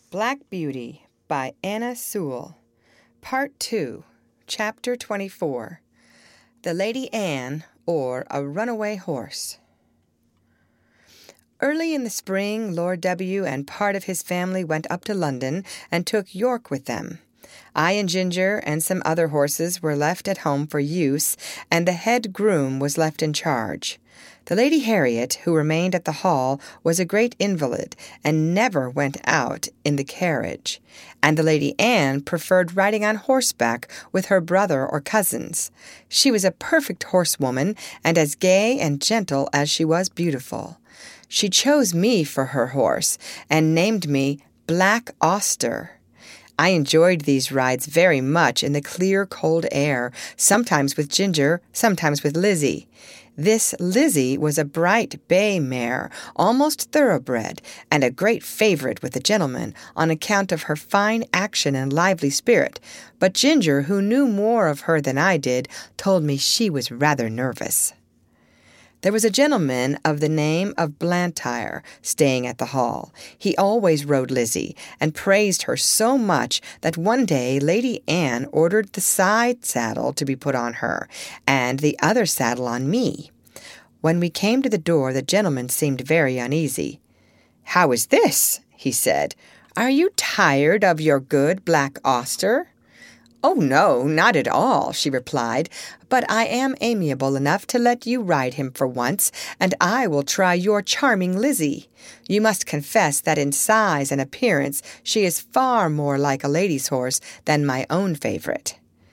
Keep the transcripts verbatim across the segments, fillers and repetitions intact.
Black Beauty by Anna Sewell. Part two, Chapter twenty-four. The Lady Anne, or A Runaway Horse. Early in the spring, Lord W. and part of his family went up to London and took York with them. I and Ginger and some other horses were left at home for use, and the head groom was left in charge. The Lady Harriet, who remained at the Hall, was a great invalid, and never went out in the carriage, and the Lady Anne preferred riding on horseback with her brother or cousins. She was a perfect horsewoman, and as gay and gentle as she was beautiful. She chose me for her horse, and named me Black Auster. I enjoyed these rides very much in the clear, cold air, sometimes with Ginger, sometimes with Lizzie. This Lizzie was a bright bay mare, almost thoroughbred, and a great favorite with the gentlemen on account of her fine action and lively spirit, but Ginger, who knew more of her than I did, told me she was rather nervous. There was a gentleman of the name of Blantyre staying at the Hall. He always rode Lizzie, and praised her so much that one day Lady Anne ordered the side saddle to be put on her, and the other saddle on me. When we came to the door, the gentleman seemed very uneasy. "How is this?" he said. "Are you tired of your good Black Auster?" "Oh, no, not at all," she replied, "but I am amiable enough to let you ride him for once, and I will try your charming Lizzie. You must confess that in size and appearance she is far more like a lady's horse than my own favorite."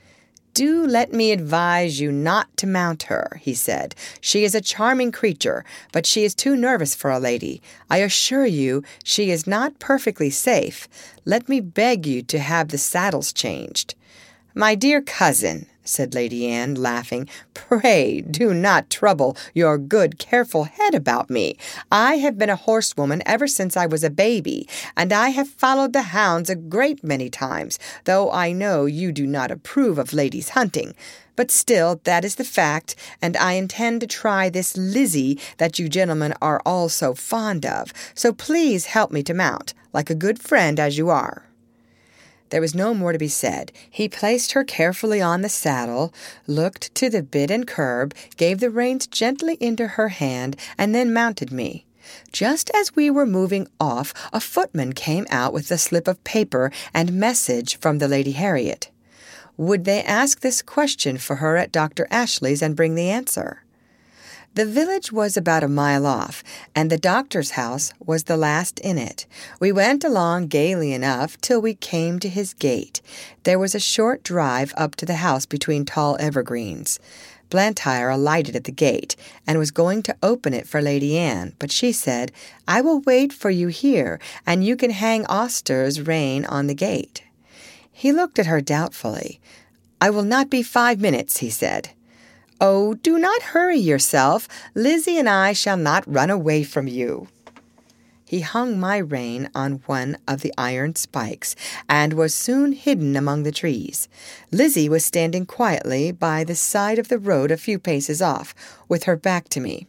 "Do let me advise you not to mount her," he said. "She is a charming creature, but she is too nervous for a lady. I assure you she is not perfectly safe. Let me beg you to have the saddles changed." "My dear cousin," said Lady Anne, laughing, "pray do not trouble your good, careful head about me. I have been a horsewoman ever since I was a baby, and I have followed the hounds a great many times, though I know you do not approve of ladies hunting. But still, that is the fact, and I intend to try this Lizzie that you gentlemen are all so fond of, so please help me to mount, like a good friend as you are." There was no more to be said. He placed her carefully on the saddle, looked to the bit and curb, gave the reins gently into her hand, and then mounted me. Just as we were moving off, a footman came out with a slip of paper and message from the Lady Harriet. Would they ask this question for her at Doctor Ashley's and bring the answer? The village was about a mile off, and the doctor's house was the last in it. We went along gaily enough till we came to his gate. There was a short drive up to the house between tall evergreens. Blantyre alighted at the gate, and was going to open it for Lady Anne, but she said, "I will wait for you here, and you can hang Auster's rein on the gate." He looked at her doubtfully. "I will not be five minutes," he said. "Oh, do not hurry yourself. Lizzie and I shall not run away from you." He hung my rein on one of the iron spikes, and was soon hidden among the trees. Lizzie was standing quietly by the side of the road a few paces off, with her back to me.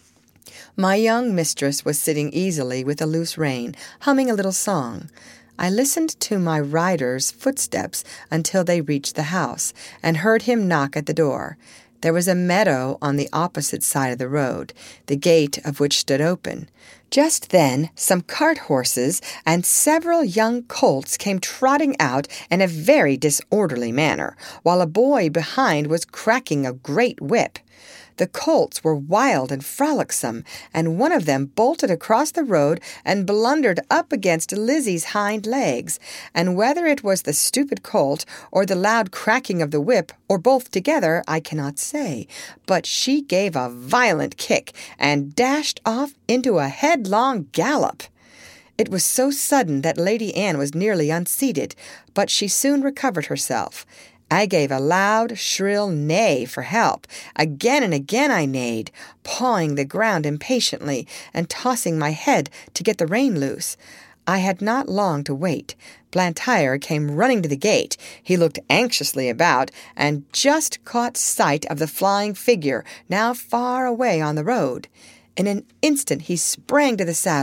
My young mistress was sitting easily with a loose rein, humming a little song. I listened to my rider's footsteps until they reached the house, and heard him knock at the door. There was a meadow on the opposite side of the road, the gate of which stood open. Just then some cart horses and several young colts came trotting out in a very disorderly manner, while a boy behind was cracking a great whip. The colts were wild and frolicsome, and one of them bolted across the road and blundered up against Lizzie's hind legs, and whether it was the stupid colt or the loud cracking of the whip, or both together, I cannot say, but she gave a violent kick and dashed off into a headlong gallop. It was so sudden that Lady Anne was nearly unseated, but she soon recovered herself. I gave a loud, shrill neigh for help. Again and again I neighed, pawing the ground impatiently and tossing my head to get the rein loose. I had not long to wait. Blantyre came running to the gate. He looked anxiously about, and just caught sight of the flying figure, now far away on the road. In an instant he sprang to the saddle.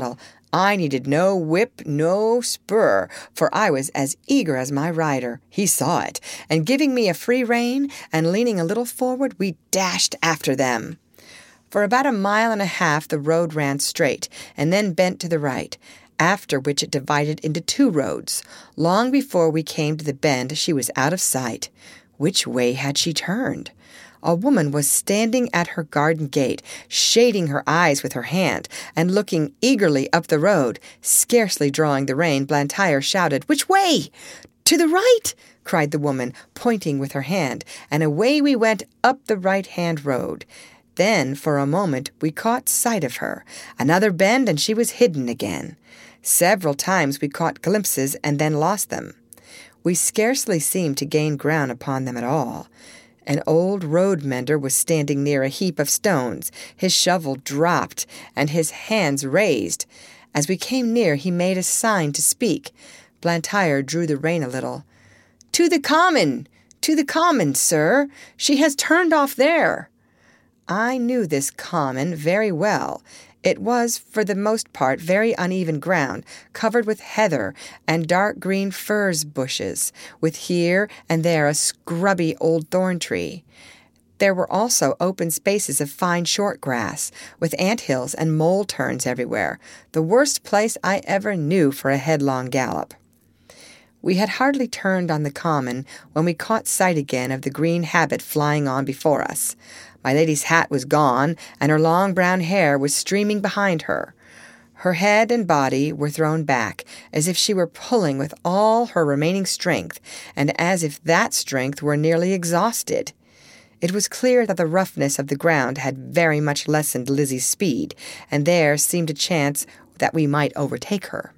I needed no whip, no spur, for I was as eager as my rider. He saw it, and giving me a free rein, and leaning a little forward, we dashed after them. For about a mile and a half the road ran straight, and then bent to the right, after which it divided into two roads. Long before we came to the bend, she was out of sight. Which way had she turned? A woman was standing at her garden gate, shading her eyes with her hand, and looking eagerly up the road. Scarcely drawing the rein, Blantyre shouted, "Which way?" "To the right," cried the woman, pointing with her hand, and away we went up the right-hand road. Then, for a moment, we caught sight of her. Another bend, and she was hidden again. Several times we caught glimpses and then lost them. We scarcely seemed to gain ground upon them at all. An old road mender was standing near a heap of stones, his shovel dropped, and his hands raised. As we came near, he made a sign to speak. Blantyre drew the rein a little. "To the common! To the common, sir! She has turned off there!" I knew this common very well. It was, for the most part, very uneven ground, covered with heather and dark green furze bushes, with here and there a scrubby old thorn tree. There were also open spaces of fine short grass, with ant-hills and mole-turns everywhere, the worst place I ever knew for a headlong gallop. We had hardly turned on the common when we caught sight again of the green habit flying on before us. My lady's hat was gone, and her long brown hair was streaming behind her. Her head and body were thrown back, as if she were pulling with all her remaining strength, and as if that strength were nearly exhausted. It was clear that the roughness of the ground had very much lessened Lizzie's speed, and there seemed a chance that we might overtake her.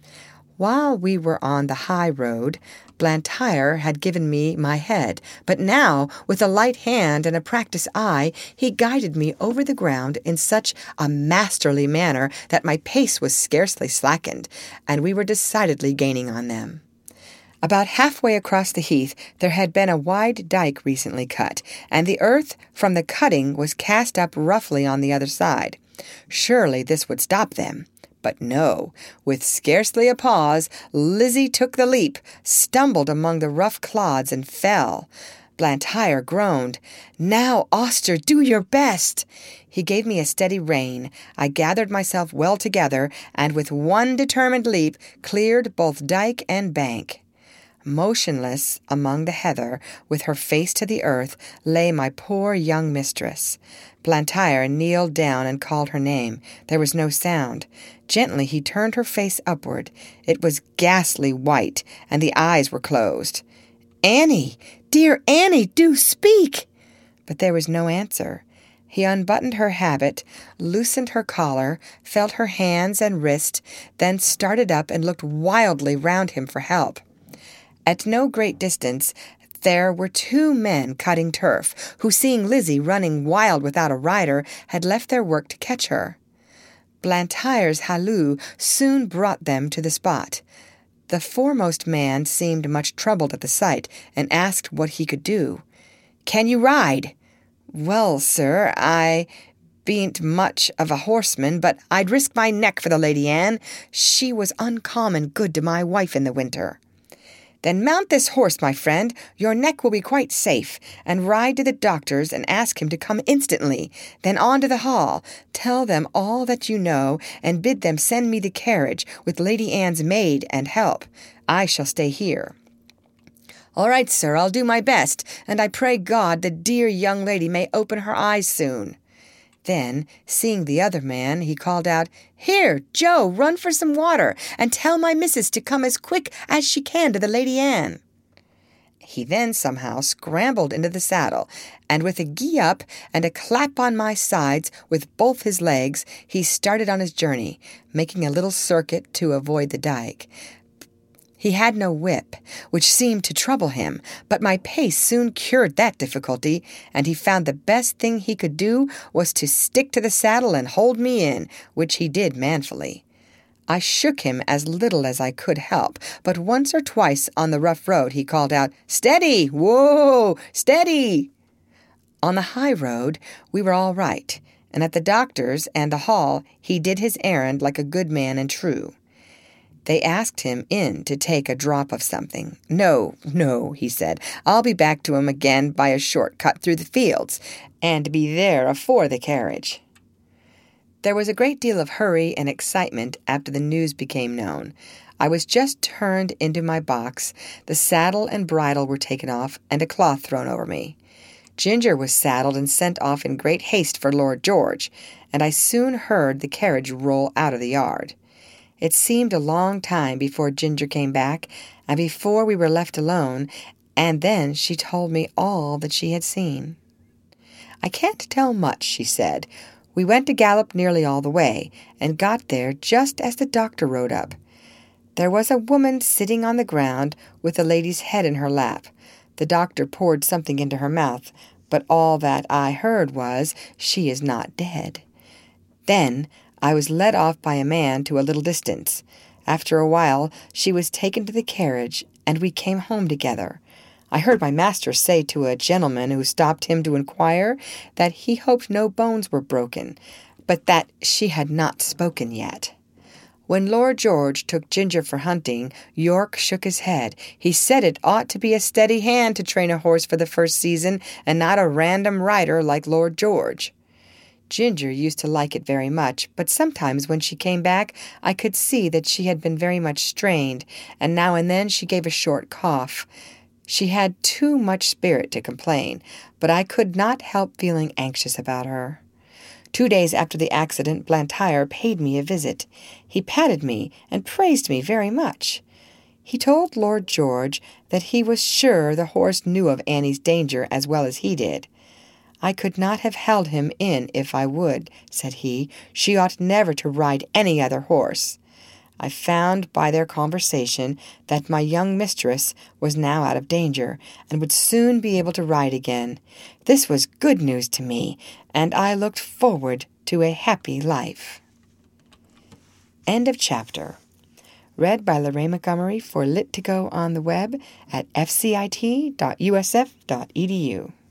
While we were on the high road, Blantyre had given me my head, but now, with a light hand and a practised eye, he guided me over the ground in such a masterly manner that my pace was scarcely slackened, and we were decidedly gaining on them. About halfway across the heath there had been a wide dike recently cut, and the earth from the cutting was cast up roughly on the other side. Surely this would stop them. But no, with scarcely a pause, Lizzie took the leap, stumbled among the rough clods, and fell. Blantyre groaned, "Now, Auster, do your best!" He gave me a steady rein. I gathered myself well together, and with one determined leap cleared both dike and bank. Motionless among the heather, with her face to the earth, lay my poor young mistress. Blantyre kneeled down and called her name. There was no sound. Gently he turned her face upward. It was ghastly white, and the eyes were closed. "Annie! Dear Annie, do speak!" But there was no answer. He unbuttoned her habit, loosened her collar, felt her hands and wrist, then started up and looked wildly round him for help. At no great distance there were two men cutting turf, who, seeing Lizzie running wild without a rider, had left their work to catch her. Blantyre's halloo soon brought them to the spot. The foremost man seemed much troubled at the sight, and asked what he could do. "Can you ride?" "Well, sir, I bean't much of a horseman, but I'd risk my neck for the Lady Anne. She was uncommon good to my wife in the winter." "Then mount this horse, my friend, your neck will be quite safe, and ride to the doctor's and ask him to come instantly. Then on to the hall. Tell them all that you know, and bid them send me the carriage, with Lady Anne's maid and help. I shall stay here." "All right, sir, I'll do my best, and I pray God the dear young lady may open her eyes soon." Then, seeing the other man, he called out, "Here, Joe, run for some water, and tell my missus to come as quick as she can to the Lady Anne." He then somehow scrambled into the saddle, and with a gee-up and a clap on my sides with both his legs, he started on his journey, making a little circuit to avoid the dike. He had no whip, which seemed to trouble him, but my pace soon cured that difficulty, and he found the best thing he could do was to stick to the saddle and hold me in, which he did manfully. I shook him as little as I could help, but once or twice on the rough road he called out, "Steady! Whoa! Steady!" On the high road we were all right, and at the doctor's and the hall he did his errand like a good man and true. They asked him in to take a drop of something. No, no, he said, I'll be back to him again by a short cut through the fields, and be there afore the carriage. There was a great deal of hurry and excitement after the news became known. I was just turned into my box, the saddle and bridle were taken off, and a cloth thrown over me. Ginger was saddled and sent off in great haste for Lord George, and I soon heard the carriage roll out of the yard. It seemed a long time before Ginger came back, and before we were left alone, and then she told me all that she had seen. I can't tell much, she said. We went to Gallop nearly all the way, and got there just as the doctor rode up. There was a woman sitting on the ground with a lady's head in her lap. The doctor poured something into her mouth, but all that I heard was, she is not dead. Then I was led off by a man to a little distance. After a while she was taken to the carriage, and we came home together. I heard my master say to a gentleman who stopped him to inquire that he hoped no bones were broken, but that she had not spoken yet. When Lord George took Ginger for hunting, York shook his head. He said it ought to be a steady hand to train a horse for the first season, and not a random rider like Lord George. Ginger used to like it very much, but sometimes when she came back I could see that she had been very much strained, and now and then she gave a short cough. She had too much spirit to complain, but I could not help feeling anxious about her. Two days after the accident, Blantyre paid me a visit. He patted me and praised me very much. He told Lord George that he was sure the horse knew of Annie's danger as well as he did. I could not have held him in if I would, said he. She ought never to ride any other horse. I found by their conversation that my young mistress was now out of danger, and would soon be able to ride again. This was good news to me, and I looked forward to a happy life. End of chapter. Read by Lorraine Montgomery for Lit to Go on the web at f c i t dot u s f dot e d u.